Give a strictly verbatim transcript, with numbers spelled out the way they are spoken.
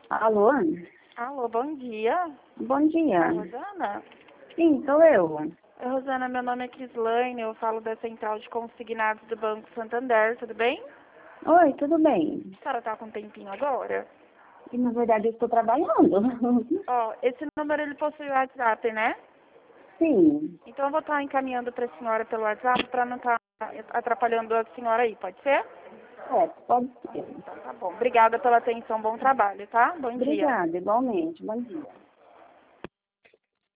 Alô? Alô, bom dia. Bom dia. Rosana? Sim, sou eu. Oi, Rosana, meu nome é Crislaine, eu falo da Central de Consignados do Banco Santander, tudo bem? Oi, tudo bem? A senhora tá com um tempinho agora? E, na verdade, eu estou trabalhando. Ó, esse número ele possui WhatsApp, né? Sim. Então eu vou estar encaminhando para a senhora pelo WhatsApp para não estar atrapalhando a senhora aí, pode ser? É, pode ser. Então tá bom. Obrigada pela atenção, bom trabalho, tá? Bom dia. Obrigada, igualmente. Bom dia.